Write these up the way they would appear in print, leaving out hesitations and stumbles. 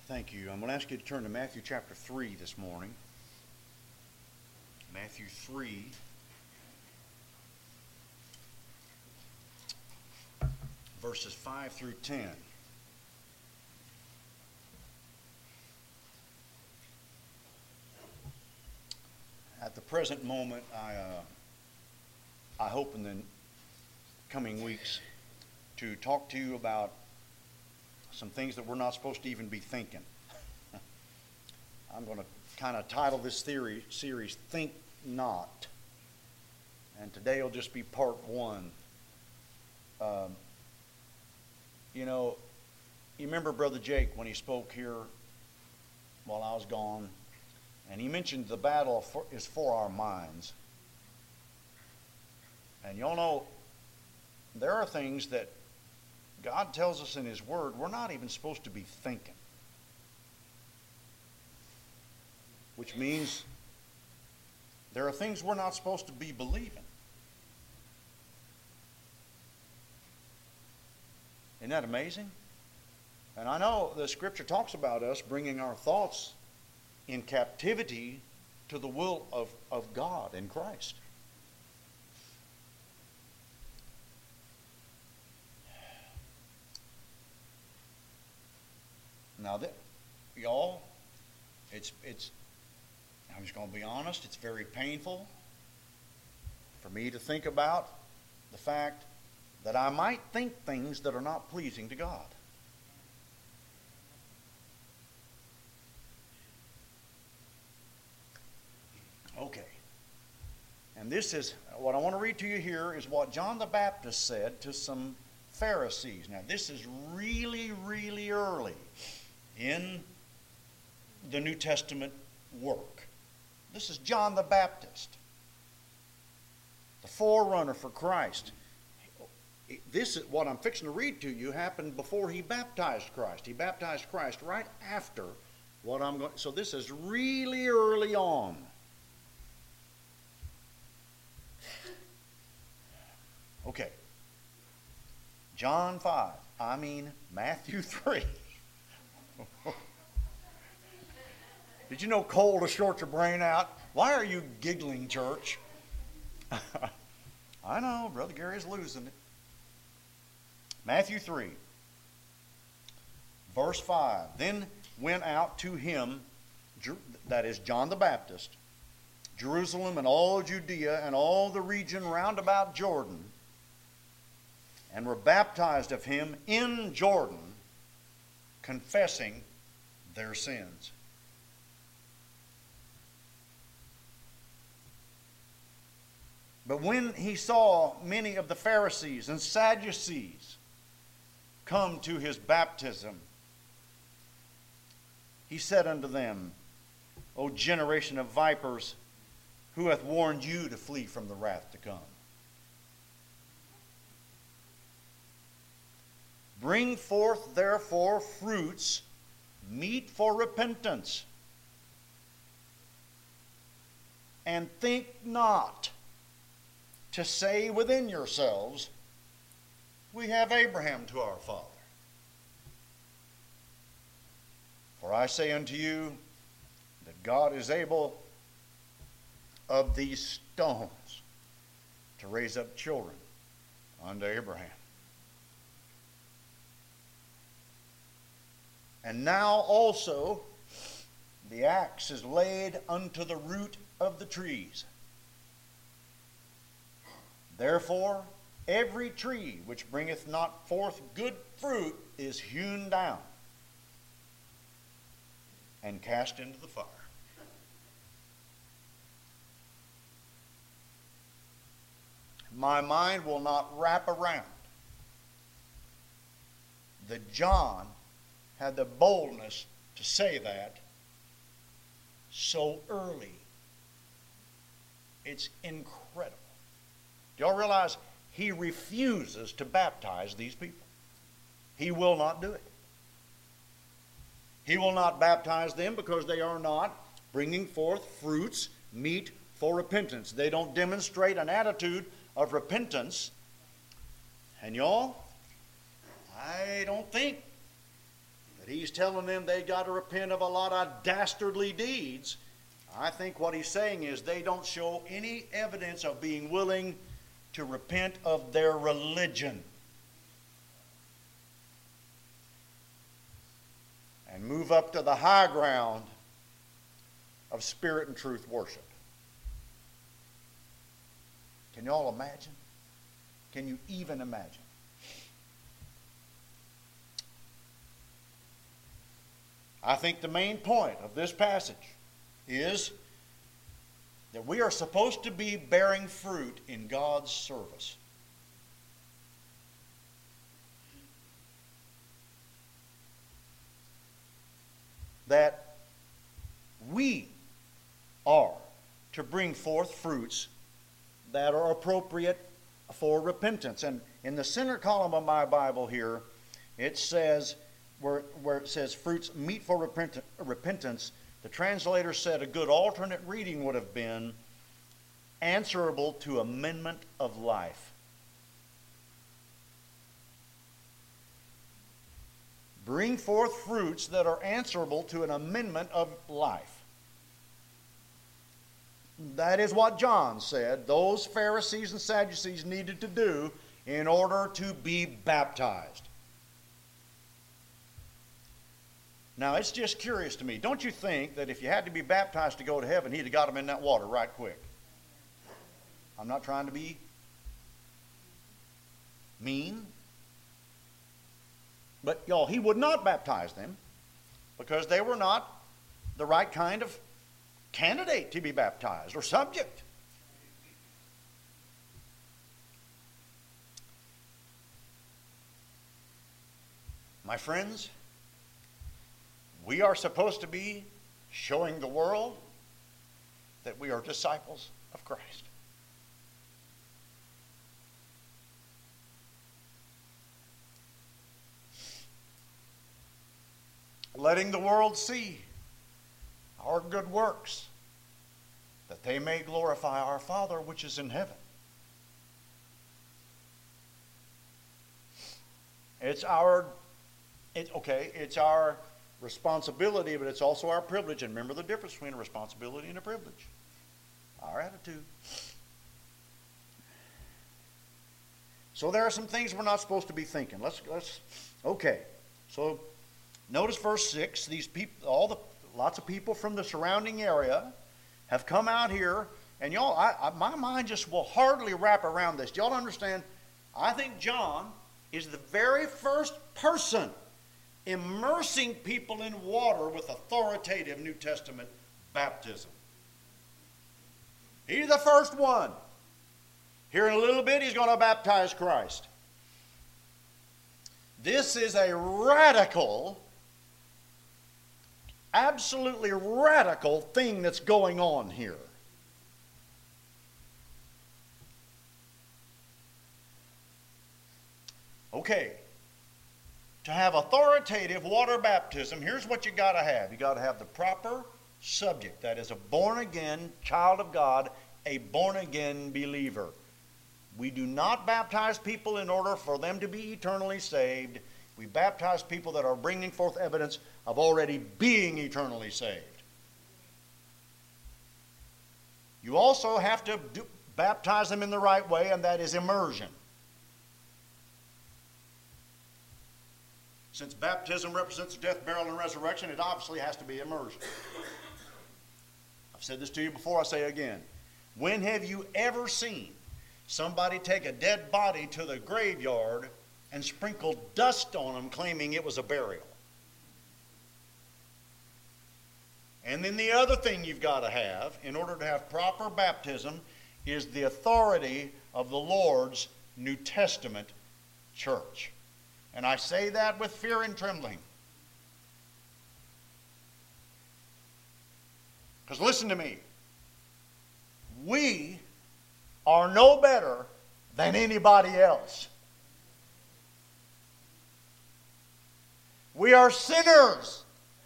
Thank you. I'm going to ask you to turn to Matthew chapter 3 this morning. Matthew 3. Verses 5 through 10. At the present moment, I hope in the coming weeks to talk to you about some things that we're not supposed to even be thinking. I'm going to kind of title this series, Think Not. And today will just be part one. You remember Brother Jake when he spoke here while I was gone, and he mentioned the battle is for our minds. And y'all know there are things that God tells us in His Word we're not even supposed to be thinking. Which means there are things we're not supposed to be believing. Isn't that amazing? And I know the Scripture talks about us bringing our thoughts in captivity to the will of God in Christ. Now, y'all, I'm just going to be honest, it's very painful for me to think about the fact that I might think things that are not pleasing to God. Okay. And this is, what I want to read to you here is what John the Baptist said to some Pharisees. Now, this is really, really early in the New Testament work. This is John the Baptist, the forerunner for Christ. This is what I'm fixing to read to you happened before he baptized Christ. He baptized Christ right after what I'm going. So this is really early on. Okay. Matthew 3. Did you know cold will short your brain out? Why are you giggling, church? I know, Brother Gary's losing it. Matthew 3, verse 5. Then went out to him, that is John the Baptist, Jerusalem and all Judea and all the region round about Jordan, and were baptized of him in Jordan, confessing their sins. But when he saw many of the Pharisees and Sadducees come to his baptism, he said unto them, O generation of vipers, who hath warned you to flee from the wrath to come? Bring forth therefore fruits meet for repentance, and think not to say within yourselves, we have Abraham to our father. For I say unto you that God is able of these stones to raise up children unto Abraham. And now also the axe is laid unto the root of the trees. Therefore, every tree which bringeth not forth good fruit is hewn down and cast into the fire. My mind will not wrap around that John had the boldness to say that so early. It's incredible. Do y'all realize he refuses to baptize these people? He will not do it. He will not baptize them because they are not bringing forth fruits meet for repentance. They don't demonstrate an attitude of repentance. And y'all, I don't think that he he's telling them they got to repent of a lot of dastardly deeds. I think what he's saying is they don't show any evidence of being willing to repent of their religion and move up to the high ground of spirit and truth worship. Can you all imagine? Can you even imagine? I think the main point of this passage is that we are supposed to be bearing fruit in God's service. That we are to bring forth fruits that are appropriate for repentance. And in the center column of my Bible here, it says, where it says fruits meet for repentance, the translator said a good alternate reading would have been answerable to amendment of life. Bring forth fruits that are answerable to an amendment of life. That is what John said those Pharisees and Sadducees needed to do in order to be baptized. Now, it's just curious to me. Don't you think that if you had to be baptized to go to heaven, he'd have got them in that water right quick? I'm not trying to be mean. But, y'all, he would not baptize them because they were not the right kind of candidate to be baptized or subject. My friends, we are supposed to be showing the world that we are disciples of Christ. Letting the world see our good works, that they may glorify our Father which is in heaven. It's our responsibility, but it's also our privilege. And remember the difference between a responsibility and a privilege. Our attitude. So there are some things we're not supposed to be thinking. Okay. So notice verse 6. These people, lots of people from the surrounding area have come out here, and y'all, my mind just will hardly wrap around this. Do y'all understand? I think John is the very first person immersing people in water with authoritative New Testament baptism. He's the first one. Here in a little bit, he's going to baptize Christ. This is a radical, absolutely radical thing that's going on here. Okay. To have authoritative water baptism, here's what you got to have. You got to have the proper subject. That is a born-again child of God, a born-again believer. We do not baptize people in order for them to be eternally saved. We baptize people that are bringing forth evidence of already being eternally saved. You also have to baptize them in the right way, and that is immersion. Since baptism represents death, burial, and resurrection, it obviously has to be immersion. I've said this to you before, I say it again. When have you ever seen somebody take a dead body to the graveyard and sprinkle dust on them claiming it was a burial? And then the other thing you've got to have in order to have proper baptism is the authority of the Lord's New Testament church. And I say that with fear and trembling. Because listen to me. We are no better than anybody else. We are sinners.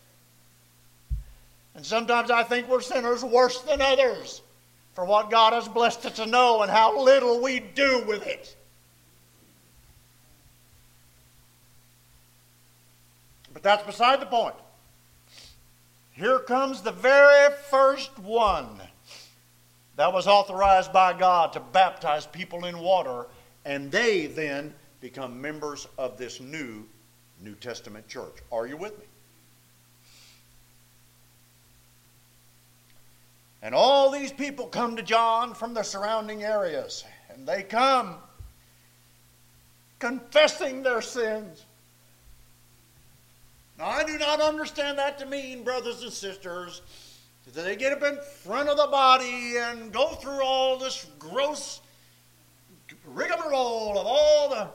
And sometimes I think we're sinners worse than others for what God has blessed us to know and how little we do with it. But that's beside the point. Here comes the very first one that was authorized by God to baptize people in water, and they then become members of this New Testament church. Are you with me? And all these people come to John from the surrounding areas, and they come confessing their sins. Now, I do not understand that to mean, brothers and sisters, that they get up in front of the body and go through all this gross rigmarole of all the...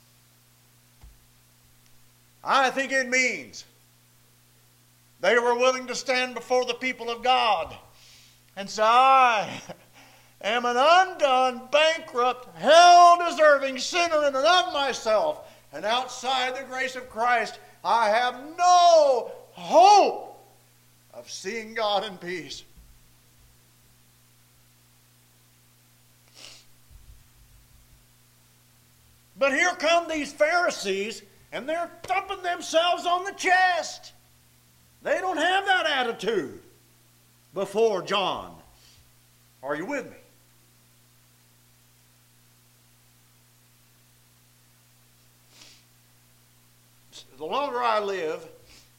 I think it means they were willing to stand before the people of God and say, I am an undone, bankrupt, hell-deserving sinner in and of myself, and outside the grace of Christ, I have no hope of seeing God in peace. But here come these Pharisees, and they're thumping themselves on the chest. They don't have that attitude before John. Are you with me? The longer I live,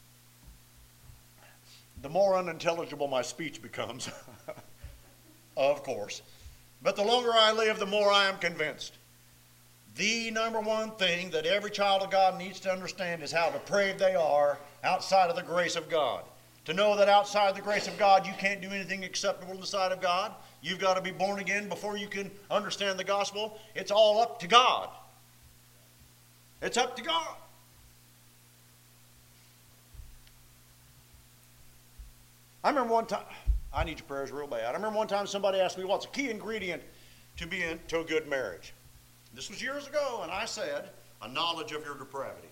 the more unintelligible my speech becomes, of course. But the longer I live, the more I am convinced. The number one thing that every child of God needs to understand is how depraved they are outside of the grace of God. To know that outside the grace of God, you can't do anything acceptable in the sight of God. You've got to be born again before you can understand the gospel. It's all up to God. It's up to God. I remember one time, I need your prayers real bad. I remember one time somebody asked me, what's a key ingredient to a good marriage? This was years ago, and I said, a knowledge of your depravity.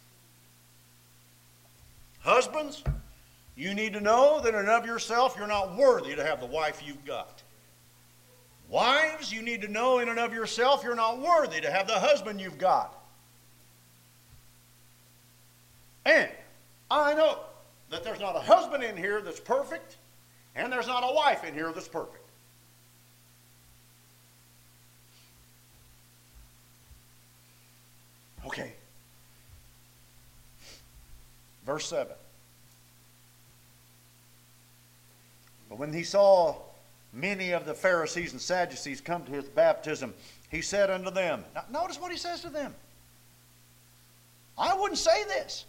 Husbands, you need to know that in and of yourself you're not worthy to have the wife you've got. Wives, you need to know in and of yourself you're not worthy to have the husband you've got. And I know that there's not a husband in here that's perfect, and there's not a wife in here that's perfect. Okay. Verse 7. But when he saw many of the Pharisees and Sadducees come to his baptism, he said unto them, now notice what he says to them. I wouldn't say this.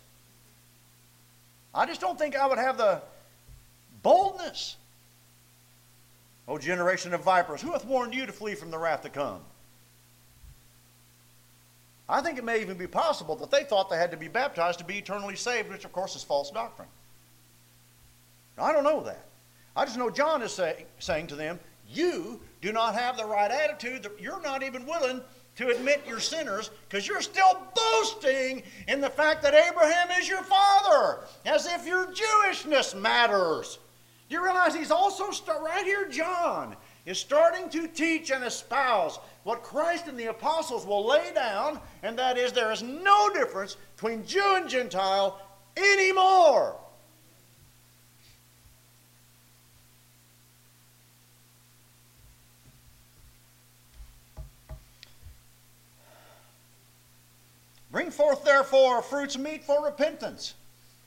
I just don't think I would have the boldness. O generation of vipers, who hath warned you to flee from the wrath to come? I think it may even be possible that they thought they had to be baptized to be eternally saved, which of course is false doctrine. Now, I don't know that. I just know John is saying to them, you do not have the right attitude. That you're not even willing to admit you're sinners because you're still boasting in the fact that Abraham is your father, as if your Jewishness matters. Do you realize he's also, right here, John is starting to teach and espouse what Christ and the apostles will lay down, and that is there is no difference between Jew and Gentile anymore. Bring forth therefore fruits meet for repentance.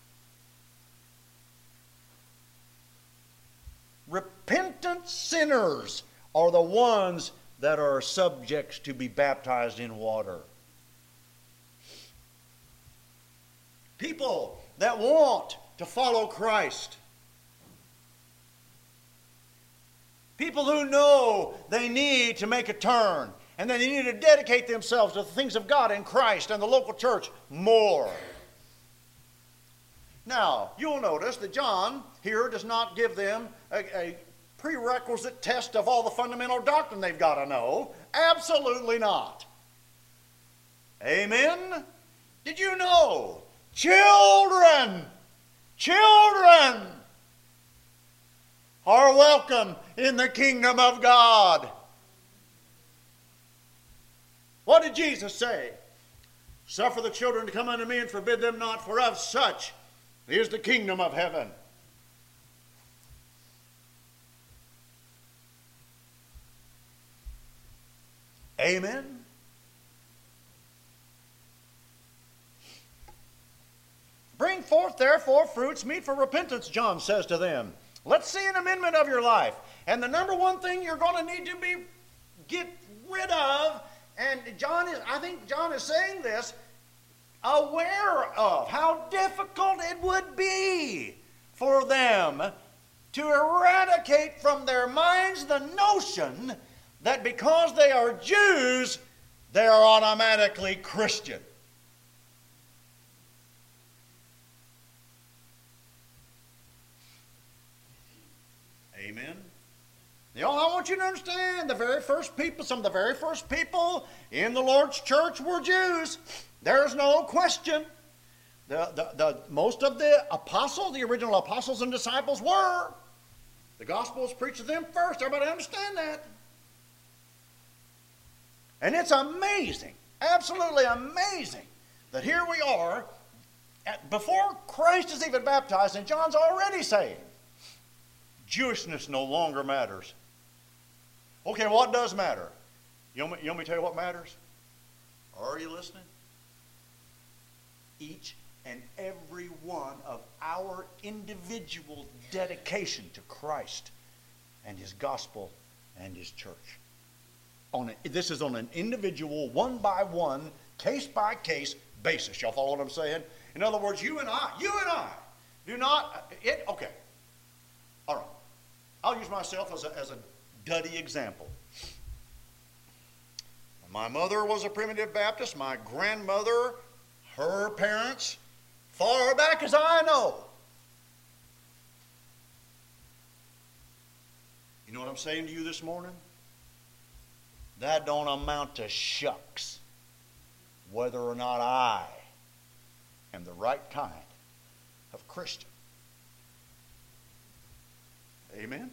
Repentant sinners are the ones that are subjects to be baptized in water. People that want to follow Christ. People who know they need to make a turn and they need to dedicate themselves to the things of God and Christ and the local church more. Now, you'll notice that John here does not give them a prerequisite test of all the fundamental doctrine they've got to know. Absolutely not. Amen? Did you know? Children are welcome in the kingdom of God. What did Jesus say? Suffer the children to come unto me, and forbid them not, for of such is the kingdom of heaven. Amen. Bring forth therefore fruits meet for repentance, John says to them. Let's see an amendment of your life. And the number one thing you're going to need to get rid of, and I think John is saying this, aware of how difficult it would be for them to eradicate from their minds the notion that because they are Jews, they are automatically Christian. Amen. I want you to understand, some of the very first people in the Lord's church were Jews. There's no question. Most of the apostles, the original apostles and disciples were. The gospel was preached to them first. Everybody understand that? And it's amazing, absolutely amazing, that here we are, before Christ is even baptized, and John's already saying, Jewishness no longer matters. Okay, what does matter? You want me to tell you what matters? Are you listening? Each and every one of our individual dedication to Christ and His gospel and His church. This is on an individual, one-by-one, case-by-case basis. Y'all follow what I'm saying? In other words, you and I do not, okay. All right. I'll use myself as a duddy example. My mother was a primitive Baptist. My grandmother, her parents, far back as I know. You know what I'm saying to you this morning? That don't amount to shucks whether or not I am the right kind of Christian. Amen?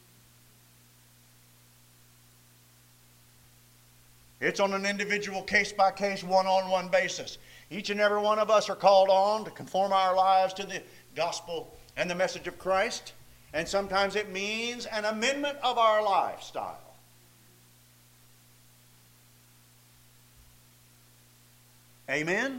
It's on an individual case-by-case, one-on-one basis. Each and every one of us are called on to conform our lives to the gospel and the message of Christ. And sometimes it means an amendment of our lifestyle. Amen?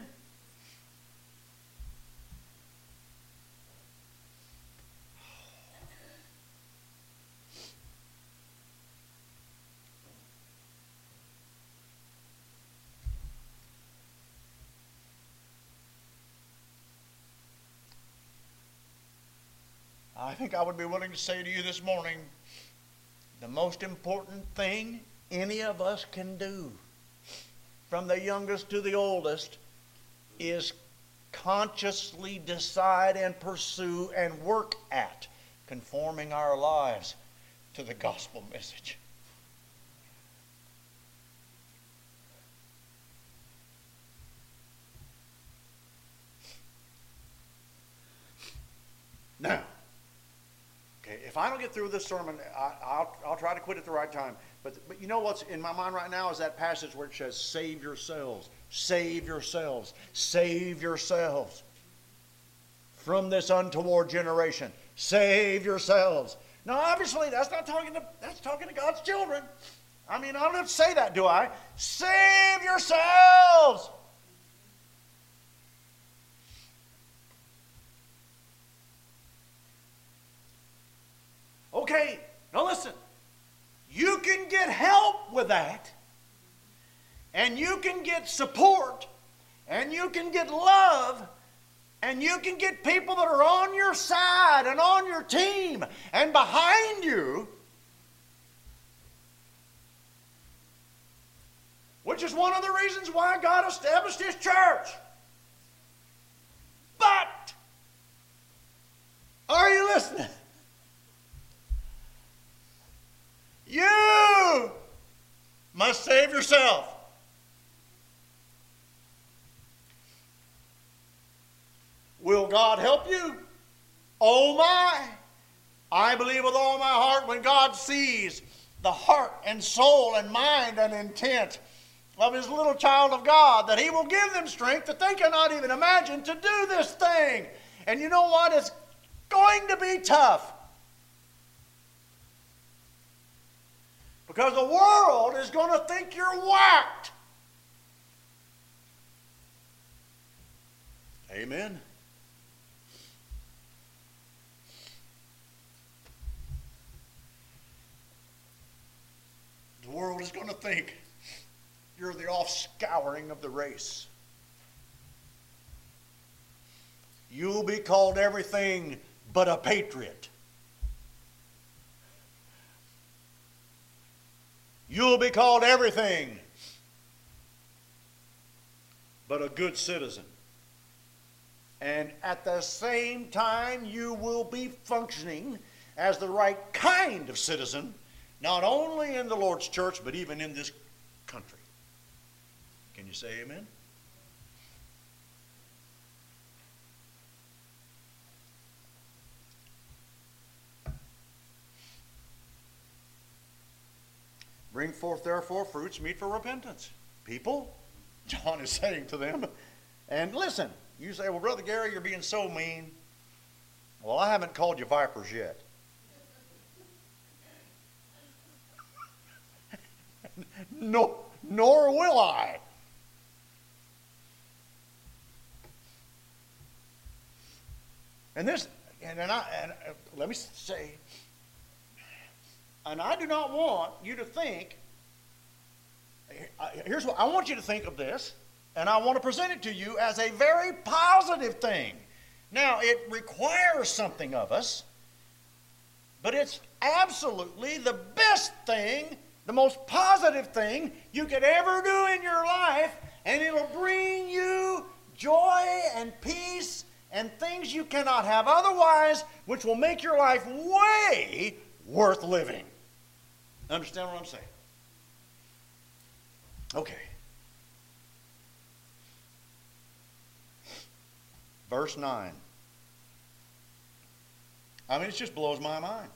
I think I would be willing to say to you this morning, the most important thing any of us can do, from the youngest to the oldest, is consciously decide and pursue and work at conforming our lives to the gospel message. Now, okay, if I don't get through this sermon, I'll try to quit at the right time. But you know what's in my mind right now is that passage where it says, save yourselves, save yourselves, save yourselves from this untoward generation. Save yourselves. Now, obviously, that's talking to God's children. I mean, I don't have to say that, do I? Save yourselves. Okay, now listen. You can get help with that, and you can get support, and you can get love, and you can get people that are on your side and on your team and behind you, which is one of the reasons why God established His church. But, are you listening? You must save yourself. Will God help you? Oh my! I believe with all my heart when God sees the heart and soul and mind and intent of his little child of God, that he will give them strength that they cannot even imagine to do this thing. And you know what? It's going to be tough. Because the world is going to think you're whacked. Amen. The world is going to think you're the offscouring of the race. You'll be called everything but a patriot. You'll be called everything but a good citizen. And at the same time, you will be functioning as the right kind of citizen, not only in the Lord's church, but even in this country. Can you say amen? Bring forth therefore fruits meet for repentance. People, John is saying to them, and listen, you say, well, Brother Gary, you're being so mean. Well, I haven't called you vipers yet. No, nor will I. And let me say, and I do not want you to think, here's what I want you to think of this, and I want to present it to you as a very positive thing. Now, it requires something of us, but it's absolutely the best thing, the most positive thing you could ever do in your life, and it'll bring you joy and peace and things you cannot have otherwise, which will make your life way worth living. Understand what I'm saying? Okay. Verse 9. I mean, it just blows my mind.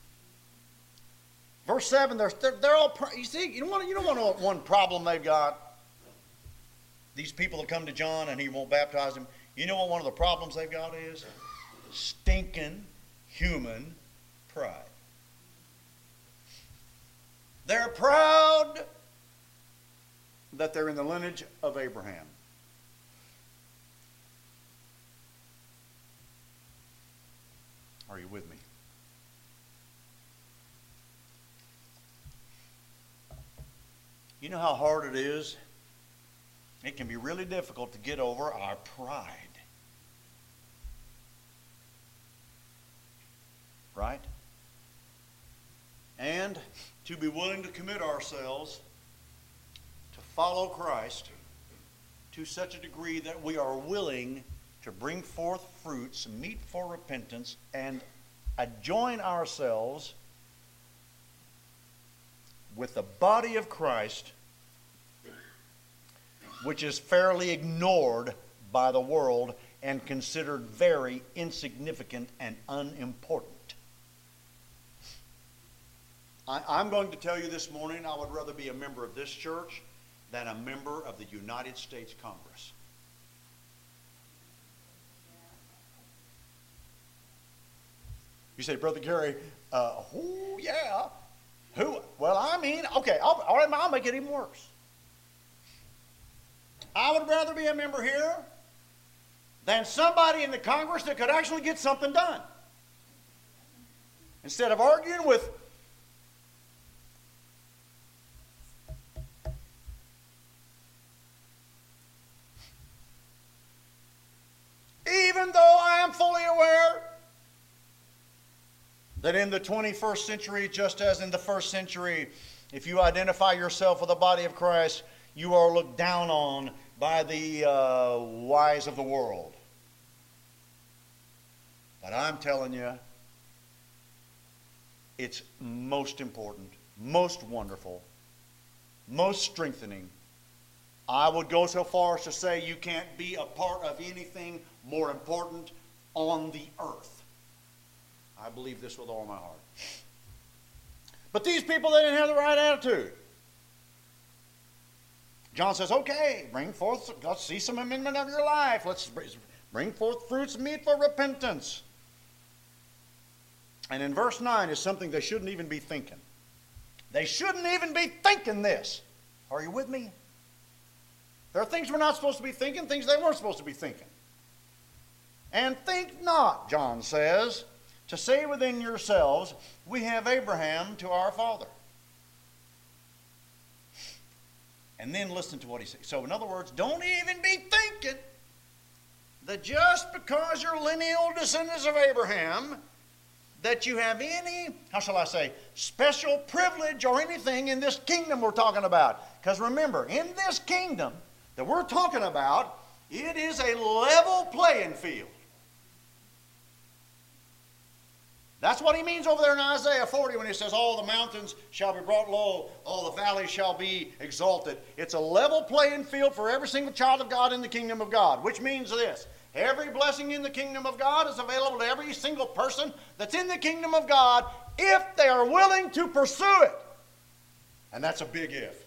Verse 7, they're all, you see, you don't want to know one problem they've got. These people that come to John and he won't baptize them. You know what one of the problems they've got is? Stinking human pride. They're proud that they're in the lineage of Abraham. Are you with me? You know how hard it is? It can be really difficult to get over our pride. Right? And to be willing to commit ourselves to follow Christ to such a degree that we are willing to bring forth fruits, meet for repentance, and adjoin ourselves with the body of Christ, which is fairly ignored by the world and considered very insignificant and unimportant. I'm going to tell you this morning, I would rather be a member of this church than a member of the United States Congress. You say, Brother Gary, who, yeah. Who? Well, I mean, okay, I'll make it even worse. I would rather be a member here than somebody in the Congress that could actually get something done. Instead of arguing with even though I am fully aware that in the 21st century, just as in the first century, if you identify yourself with the body of Christ, you are looked down on by the wise of the world. But I'm telling you, it's most important, most wonderful, most strengthening. I would go so far as to say you can't be a part of anything more important on the earth. I believe this with all my heart. But these people, they didn't have the right attitude. John says, okay, bring forth, let's see some amendment of your life. Let's bring forth fruits meet for repentance. And in verse 9 is something they shouldn't even be thinking. They shouldn't even be thinking this. Are you with me? There are things we're not supposed to be thinking, things they weren't supposed to be thinking. And think not, John says, to say within yourselves, we have Abraham to our father. And then listen to what he says. So in other words, don't even be thinking that just because you're lineal descendants of Abraham, that you have any, how shall I say, special privilege or anything in this kingdom we're talking about. Because remember, in this kingdom that we're talking about, it is a level playing field. That's what he means over there in Isaiah 40 when he says, all the mountains shall be brought low, all the valleys shall be exalted. It's a level playing field for every single child of God in the kingdom of God, which means this. Every blessing in the kingdom of God is available to every single person that's in the kingdom of God if they are willing to pursue it. And that's a big if.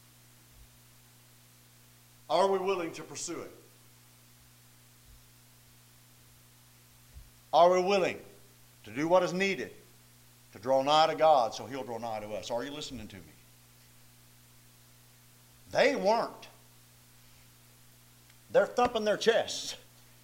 Are we willing to pursue it? Are we willing to do what is needed to draw nigh to God so He'll draw nigh to us? Are you listening to me? They weren't. They're thumping their chests.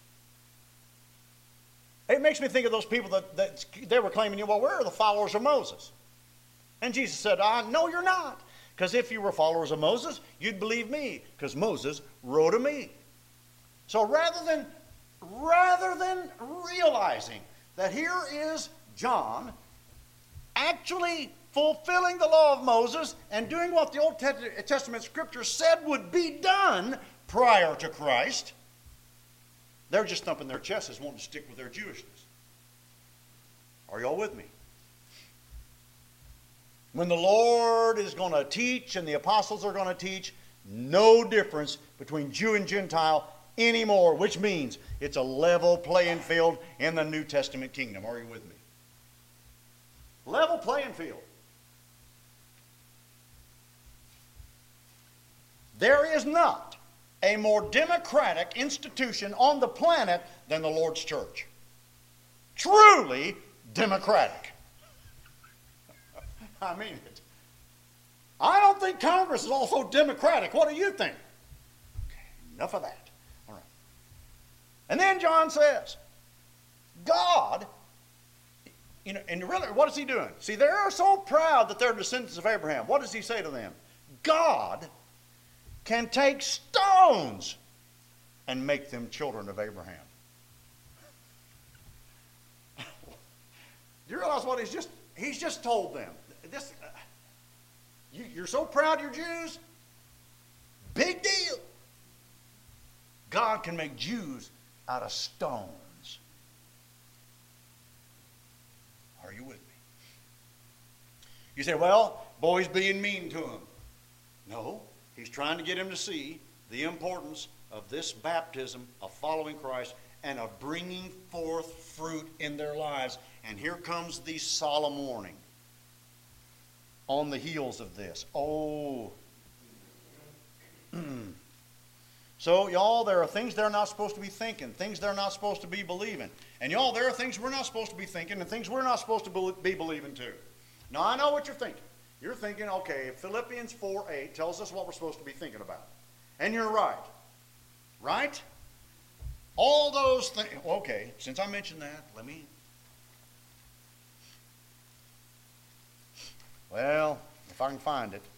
It makes me think of those people that they were claiming, well, we're the followers of Moses. And Jesus said, no, you're not. Because if you were followers of Moses, you'd believe me, because Moses wrote of me. So rather than realizing that here is John actually fulfilling the law of Moses and doing what the Old Testament Scripture said would be done prior to Christ, they're just thumping their chests, wanting to stick with their Jewishness. Are y'all with me? When the Lord is going to teach and the apostles are going to teach, no difference between Jew and Gentile anymore, which means it's a level playing field in the New Testament kingdom. Are you with me? Level playing field. There is not a more democratic institution on the planet than the Lord's church. Truly democratic. I mean it. I don't think Congress is also democratic. What do you think? Okay, enough of that. All right. And then John says, God, and really, what is he doing? See, they're so proud that they're descendants of Abraham. What does he say to them? God can take stones and make them children of Abraham. Do you realize what he's just told them? You're so proud you're Jews? Big deal. God can make Jews out of stones. Are you with me? You say, well, boy's being mean to him. No, he's trying to get him to see the importance of this baptism, of following Christ, and of bringing forth fruit in their lives. And here comes the solemn warning on the heels of this. Oh. So, y'all, there are things they're not supposed to be thinking, things they're not supposed to be believing. And, y'all, there are things we're not supposed to be thinking and things we're not supposed to be believing too. Now, I know what you're thinking. You're thinking, okay, Philippians 4:8 tells us what we're supposed to be thinking about. And you're right. Right? All those things. Okay, since I mentioned that, let me. Well, if I can find it.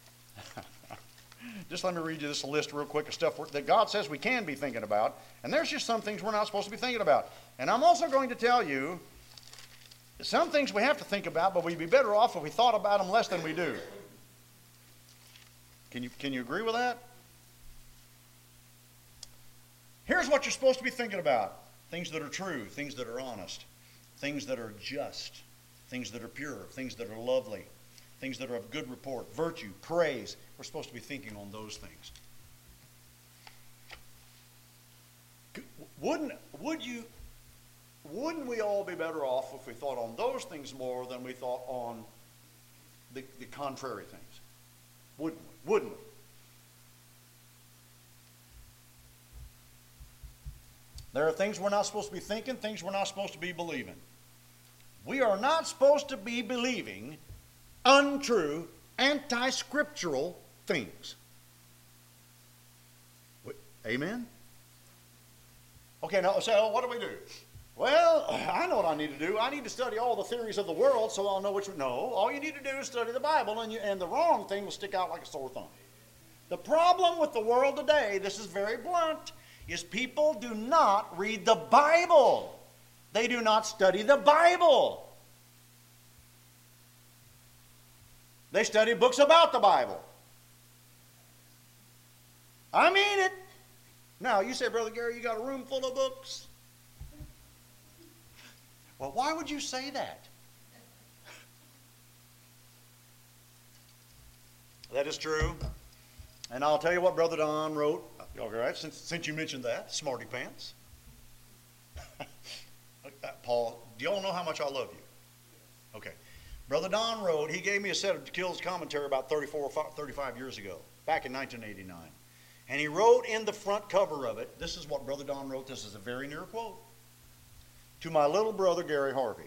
Just let me read you this list real quick of stuff that God says we can be thinking about. And there's just some things we're not supposed to be thinking about. And I'm also going to tell you that some things we have to think about, but we'd be better off if we thought about them less than we do. Can you agree with that? Here's what you're supposed to be thinking about. Things that are true, things that are honest, things that are just, things that are pure, things that are lovely, things that are of good report, virtue, praise. We're supposed to be thinking on those things. Wouldn't we all be better off if we thought on those things more than we thought on the contrary things? Wouldn't we? There are things we're not supposed to be thinking, things we're not supposed to be believing. We are not supposed to be believing untrue, anti-scriptural things. Amen? Okay, now, so what do we do? Well, I know what I need to do. I need to study all the theories of the world so I'll know which one. No, all you need to do is study the Bible, and the wrong thing will stick out like a sore thumb. The problem with the world today, this is very blunt, is people do not read the Bible. They do not study the Bible. They study books about the Bible. I mean it. Now, you say, Brother Gary, you got a room full of books. Well, why would you say that? That is true. And I'll tell you what Brother Don wrote. All right, since you mentioned that, smarty pants. Paul, do y'all know how much I love you? Okay. Brother Don wrote, he gave me a set of Kills commentary about 34 or 35 years ago, back in 1989. And he wrote in the front cover of it, this is what Brother Don wrote, this is a very near quote. To my little brother, Gary Harvey.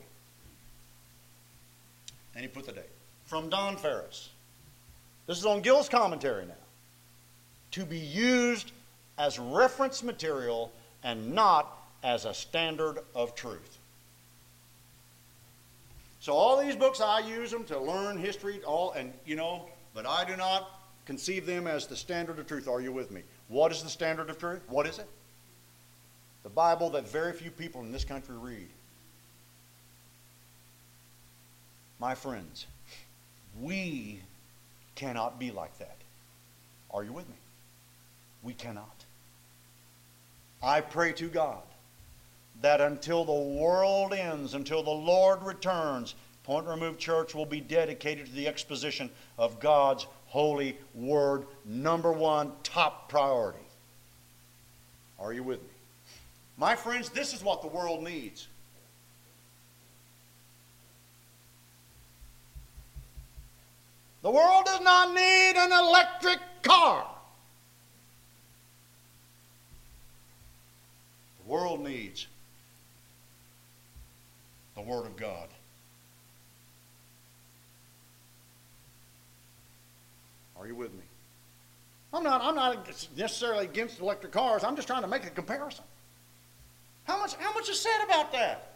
And he put the date. From Don Ferris. This is on Gill's commentary now. To be used as reference material and not as a standard of truth. So all these books, I use them to learn history, but I do not conceive them as the standard of truth. Are you with me? What is the standard of truth? What is it? The Bible that very few people in this country read. My friends, we cannot be like that. Are you with me? We cannot. I pray to God that until the world ends, until the Lord returns, Point Remove Church will be dedicated to the exposition of God's holy word, number one, top priority. Are you with me? My friends, this is what the world needs. The world does not need an electric car. The world needs the Word of God. Are you with me? I'm not necessarily against electric cars. I'm just trying to make a comparison. How much is said about that?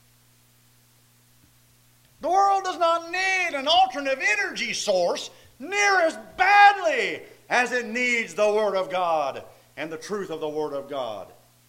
The world does not need an alternative energy source near as badly as it needs the Word of God and the truth of the Word of God.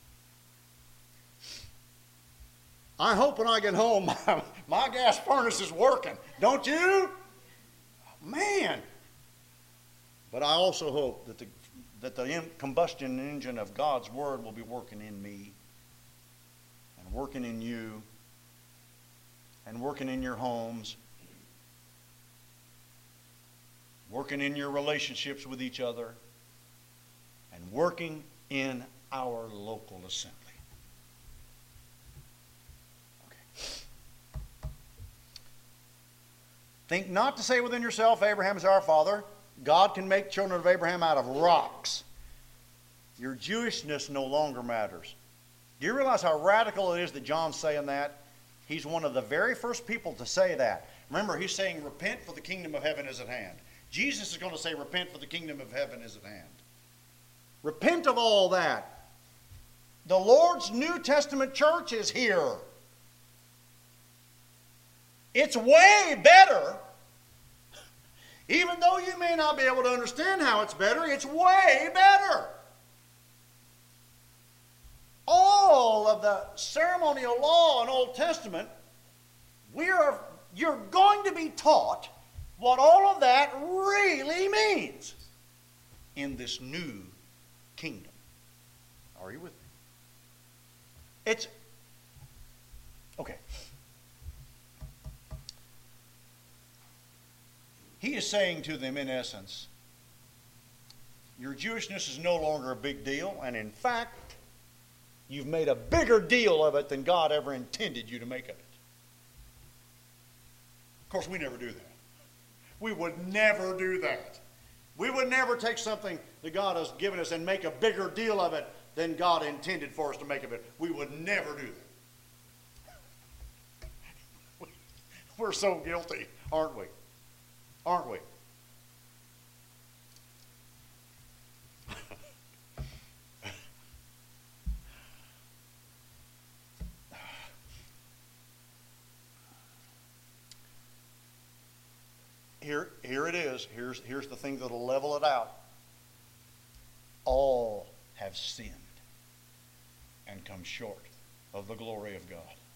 I hope when I get home my gas furnace is working. Don't you? Man. But I also hope that the combustion engine of God's Word will be working in me and working in you and working in your homes, working in your relationships with each other, and working in our local assembly. Think not to say within yourself, Abraham is our father. God can make children of Abraham out of rocks. Your Jewishness no longer matters. Do you realize how radical it is that John's saying that? He's one of the very first people to say that. Remember, he's saying, repent for the kingdom of heaven is at hand. Jesus is going to say, repent for the kingdom of heaven is at hand. Repent of all that. The Lord's New Testament church is here. It's way better. Even though you may not be able to understand how it's better, it's way better. All of the ceremonial law in Old Testament, you're going to be taught what all of that really means in this new kingdom. Are you with me? It's okay. He is saying to them, in essence, your Jewishness is no longer a big deal, and in fact, you've made a bigger deal of it than God ever intended you to make of it. Of course, we never do that. We would never do that. We would never take something that God has given us and make a bigger deal of it than God intended for us to make of it. We would never do that. We're so guilty, aren't we? Aren't we? Here it is. Here's the thing that'll level it out. All have sinned and come short of the glory of God.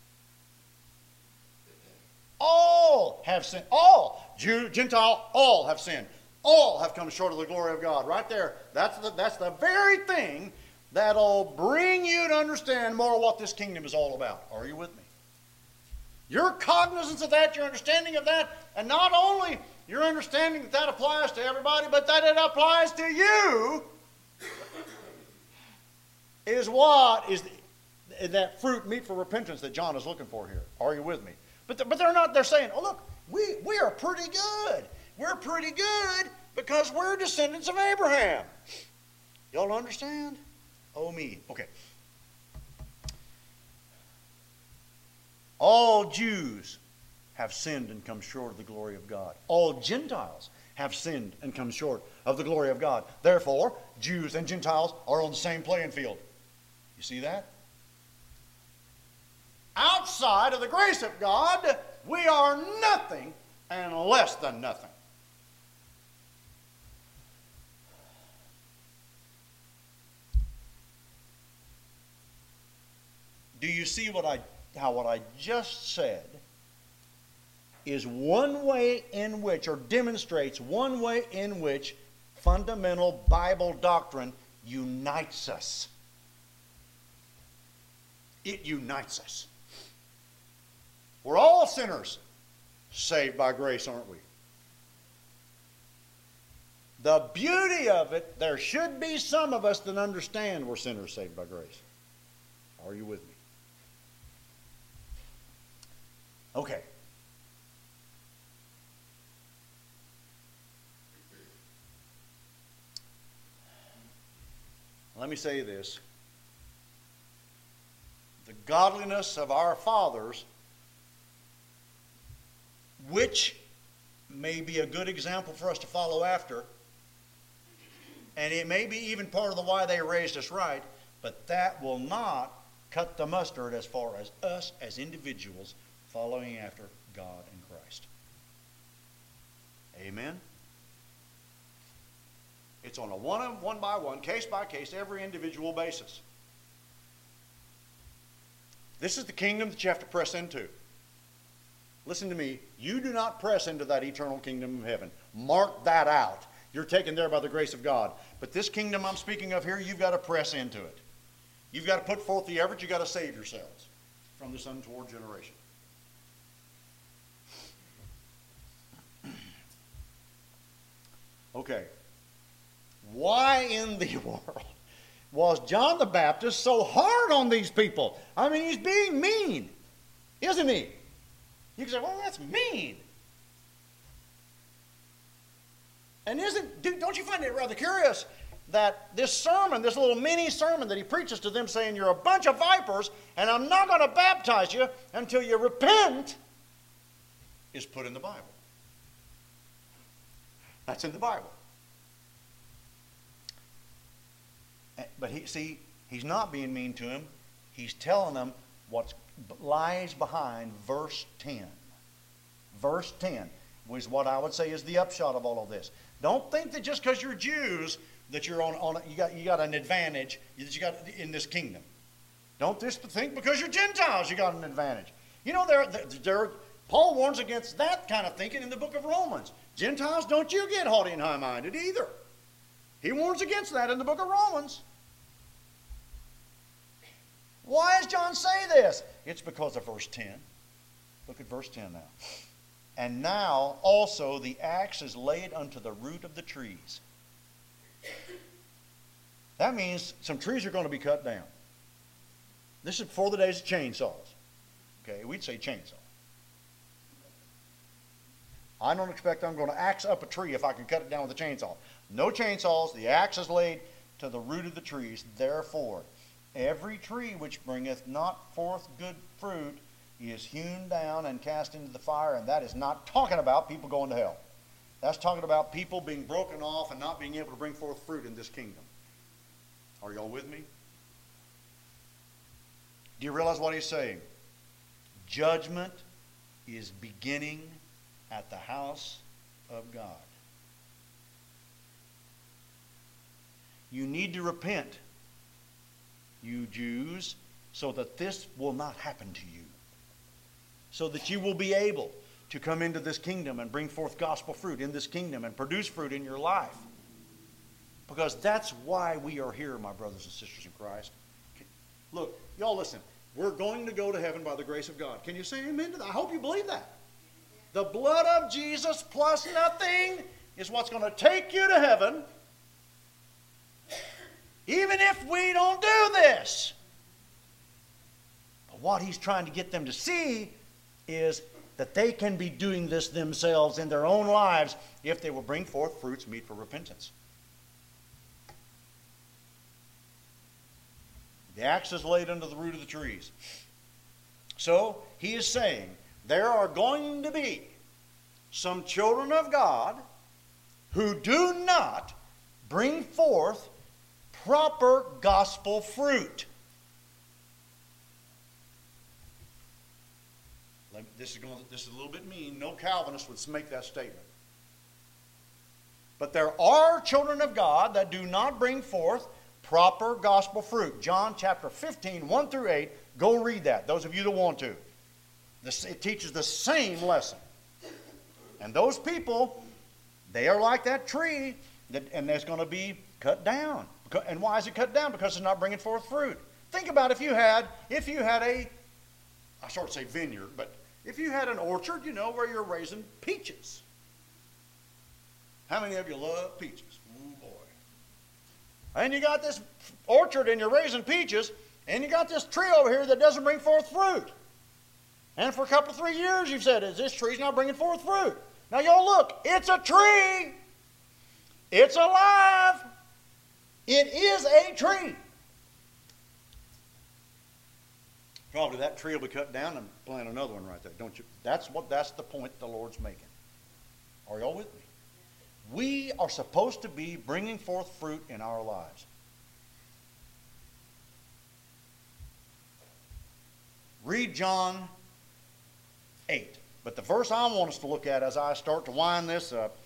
All have sinned. All. Jew, Gentile, all have sinned. All have come short of the glory of God. Right there. That's the very thing that'll bring you to understand more what this kingdom is all about. Are you with me? Your cognizance of that, your understanding of that, and not only your understanding that that applies to everybody, but that it applies to you, is what is that fruit meet for repentance that John is looking for here. Are you with me? But they're not. They're saying, "Oh look, we are pretty good. We're pretty good because we're descendants of Abraham." Y'all understand? Oh me. Okay. All Jews have sinned and come short of the glory of God. All Gentiles have sinned and come short of the glory of God. Therefore, Jews and Gentiles are on the same playing field. You see that? Outside of the grace of God, we are nothing and less than nothing. Do you see how what I just said is one way in which, or demonstrates one way in which fundamental Bible doctrine unites us? It unites us. We're all sinners saved by grace, aren't we? The beauty of it, there should be some of us that understand we're sinners saved by grace. Are you with me? Okay. Let me say this. The godliness of our fathers, which may be a good example for us to follow after, and it may be even part of the why they raised us right, but that will not cut the mustard as far as us as individuals following after God and Christ. Amen? It's on a one by one, case by case, every individual basis. This is the kingdom that you have to press into. Listen to me. You do not press into that eternal kingdom of heaven. Mark that out. You're taken there by the grace of God. But this kingdom I'm speaking of here, you've got to press into it. You've got to put forth the effort. You've got to save yourselves from this untoward generation. Okay. Why in the world was John the Baptist so hard on these people? I mean, he's being mean, isn't he? You can say, well, that's mean. And don't you find it rather curious that this sermon, this little mini sermon that he preaches to them saying, you're a bunch of vipers and I'm not going to baptize you until you repent, is put in the Bible. That's in the Bible. But he's not being mean to him. He's telling them what lies behind verse 10. Verse 10 was what I would say is the upshot of all of this. Don't think that just because you're Jews that you're you got an advantage that you got in this kingdom. Don't just think because you're Gentiles you got an advantage. You know, Paul warns against that kind of thinking in the book of Romans. Gentiles, don't you get haughty and high-minded either. He warns against that in the book of Romans. Why does John say this? It's because of verse 10. Look at verse 10 now. And now also the axe is laid unto the root of the trees. That means some trees are going to be cut down. This is before the days of chainsaws. Okay, we'd say chainsaw. I don't expect I'm going to axe up a tree if I can cut it down with a chainsaw. No chainsaws. The axe is laid to the root of the trees. Therefore, every tree which bringeth not forth good fruit is hewn down and cast into the fire. And that is not talking about people going to hell. That's talking about people being broken off and not being able to bring forth fruit in this kingdom. Are y'all with me? Do you realize what he's saying? Judgment is beginning at the house of God. You need to repent, you Jews, so that this will not happen to you. So that you will be able to come into this kingdom and bring forth gospel fruit in this kingdom and produce fruit in your life. Because that's why we are here, my brothers and sisters in Christ. Look, y'all listen. We're going to go to heaven by the grace of God. Can you say amen to that? I hope you believe that. The blood of Jesus plus nothing is what's going to take you to heaven. Even if we don't do this. But what he's trying to get them to see is that they can be doing this themselves in their own lives if they will bring forth fruits meet for repentance. The axe is laid under the root of the trees. So he is saying there are going to be some children of God who do not bring forth proper gospel fruit. This is a little bit mean. No Calvinist would make that statement. But there are children of God that do not bring forth proper gospel fruit. John chapter 15, 1 through 8. Go read that, those of you that want to. It teaches the same lesson. And those people, they are like that tree, and that's going to be cut down. And why is it cut down? Because it's not bringing forth fruit. Think about if you had a, I sort of say vineyard, but if you had an orchard, you know, where you're raising peaches. How many of you love peaches? Oh boy. And you got this orchard and you're raising peaches, and you got this tree over here that doesn't bring forth fruit. And for a couple, 3 years you've said, this tree's not bringing forth fruit. Now y'all look, it's a tree. It's alive. It is a tree. Probably that tree will be cut down and plant another one right there, don't you? That's the point the Lord's making. Are y'all with me? We are supposed to be bringing forth fruit in our lives. Read John 8. But the verse I want us to look at as I start to wind this up.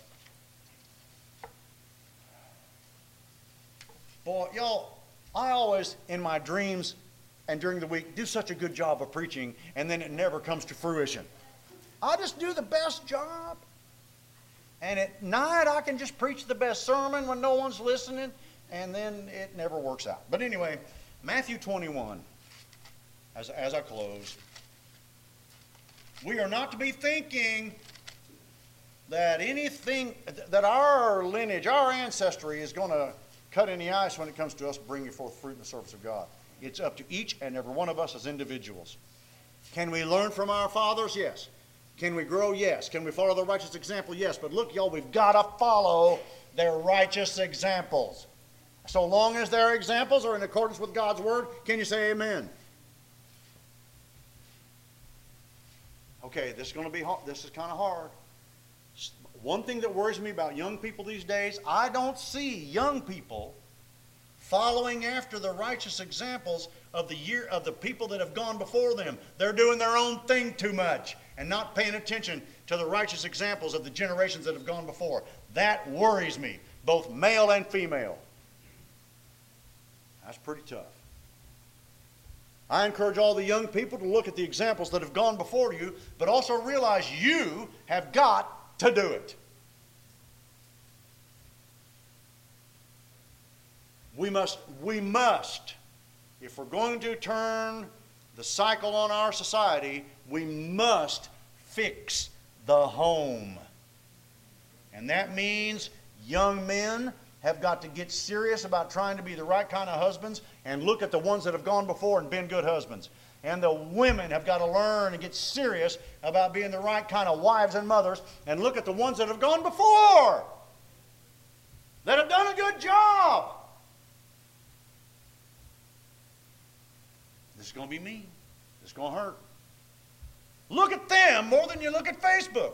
Boy, y'all, I always, in my dreams and during the week, do such a good job of preaching, and then it never comes to fruition. I just do the best job. And at night, I can just preach the best sermon when no one's listening, and then it never works out. But anyway, Matthew 21, as I close. We are not to be thinking that anything, that our lineage, our ancestry is going to cut any ice when it comes to us bringing forth fruit in the service of God. It's up to each and every one of us as individuals. Can we learn from our fathers? Yes. Can we grow? Yes. Can we follow the righteous example? Yes. But look, y'all, we've got to follow their righteous examples. So long as their examples are in accordance with God's word, can you say amen? Okay, this is going to be hard. This is kind of hard. One thing that worries me about young people these days, I don't see young people following after the righteous examples of the people that have gone before them. They're doing their own thing too much and not paying attention to the righteous examples of the generations that have gone before. That worries me, both male and female. That's pretty tough. I encourage all the young people to look at the examples that have gone before you, but also realize you have got to do it. We must, if we're going to turn the cycle on our society, we must fix the home. And that means young men have got to get serious about trying to be the right kind of husbands and look at the ones that have gone before and been good husbands. And the women have got to learn and get serious about being the right kind of wives and mothers and look at the ones that have gone before, that have done a good job. is going to be mean. It's going to hurt. Look at them more than you look at Facebook.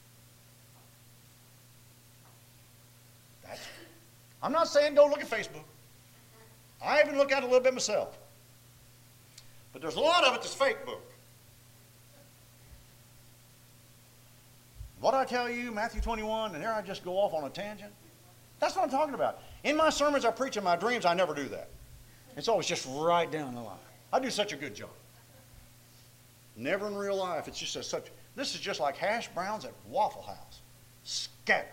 I'm not saying don't look at Facebook. I even look at it a little bit myself. But there's a lot of it that's fake book. What I tell you, Matthew 21, and there I just go off on a tangent. That's what I'm talking about. In my sermons I preach, in my dreams I never do that. It's always just right down the line. I do such a good job. Never in real life. It's just such. This is just like hash browns at Waffle House. Scattered.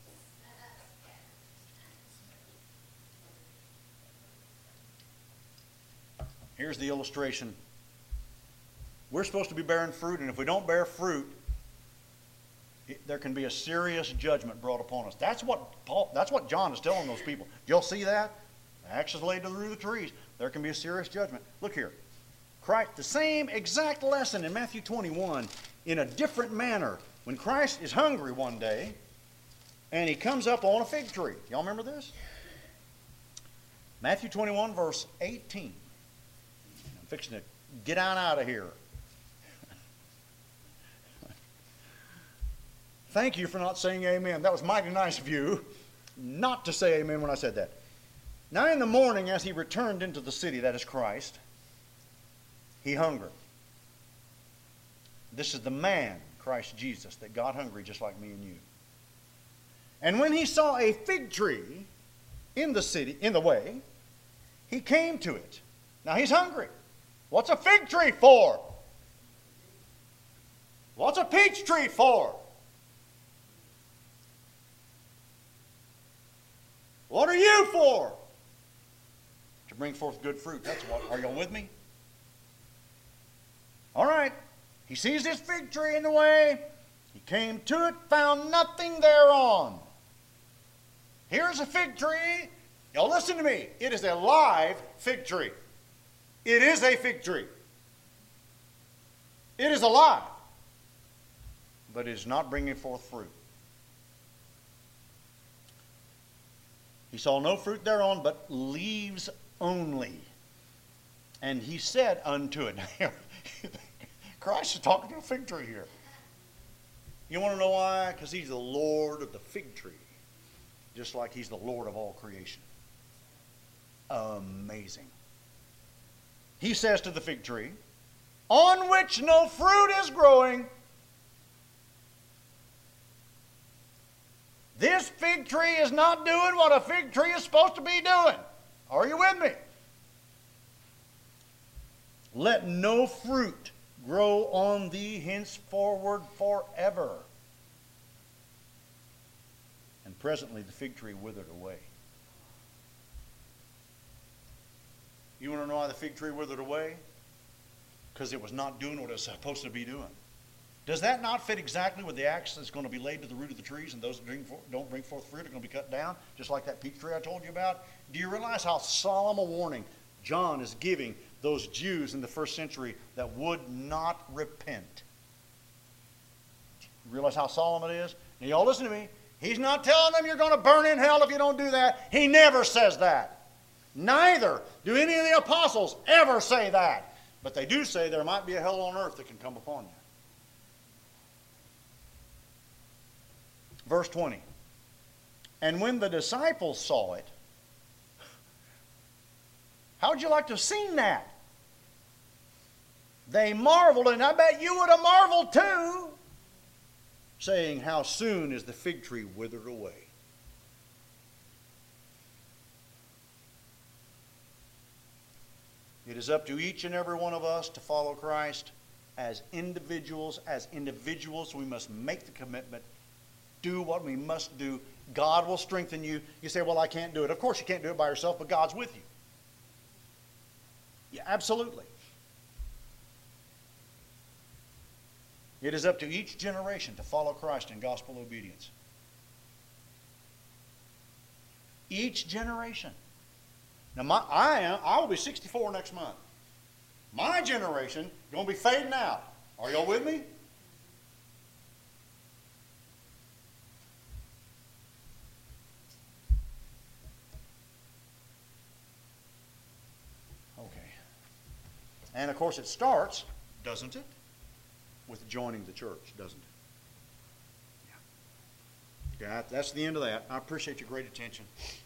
Here's the illustration. We're supposed to be bearing fruit, and if we don't bear fruit, there can be a serious judgment brought upon us. That's what John is telling those people. You'll see that. The axe is laid through the trees. There can be a serious judgment. Look here. Christ, the same exact lesson in Matthew 21 in a different manner. When Christ is hungry one day, and he comes up on a fig tree. Y'all remember this? Matthew 21, verse 18. I'm fixing to get on out of here. Thank you for not saying amen. That was mighty nice of you not to say amen when I said that. Now in the morning, as he returned into the city, that is Christ, he hungered. This is the man, Christ Jesus, that got hungry just like me and you. And when he saw a fig tree in the city, in the way, he came to it. Now he's hungry. What's a fig tree for? What's a peach tree for? What are you for? To bring forth good fruit. That's what. Are y'all with me? All right. He sees this fig tree in the way. He came to it, found nothing thereon. Here's a fig tree. Y'all listen to me. It is a live fig tree. It is a fig tree. It is alive. But it is not bringing forth fruit. He saw no fruit thereon, but leaves only. And he said unto it. Christ is talking to a fig tree here. You want to know why? Because he's the Lord of the fig tree. Just like he's the Lord of all creation. Amazing. He says to the fig tree, on which no fruit is growing, this fig tree is not doing what a fig tree is supposed to be doing. Are you with me? Let no fruit grow on thee henceforward forever. And presently the fig tree withered away. You want to know why the fig tree withered away? Because it was not doing what it was supposed to be doing. Does that not fit exactly with the axe that's going to be laid to the root of the trees, and those that don't bring forth fruit are going to be cut down, just like that peach tree I told you about? Do you realize how solemn a warning John is giving those Jews in the first century that would not repent? You realize how solemn it is? Now y'all listen to me. He's not telling them you're going to burn in hell if you don't do that. He never says that. Neither do any of the apostles ever say that. But they do say there might be a hell on earth that can come upon you. Verse 20. And when the disciples saw it, how would you like to have seen that? They marveled, and I bet you would have marveled too, saying, how soon is the fig tree withered away? It is up to each and every one of us to follow Christ as individuals. As individuals, we must make the commitment, do what we must do. God will strengthen you. You say, well, I can't do it. Of course you can't do it by yourself, but God's with you. Yeah, absolutely. It is up to each generation to follow Christ in gospel obedience. Each generation. Now, I will be 64 next month. My generation is going to be fading out. Are y'all with me? Okay. And of course it starts, doesn't it, with joining the church, doesn't it? Yeah. Okay, that's the end of that. I appreciate your great attention.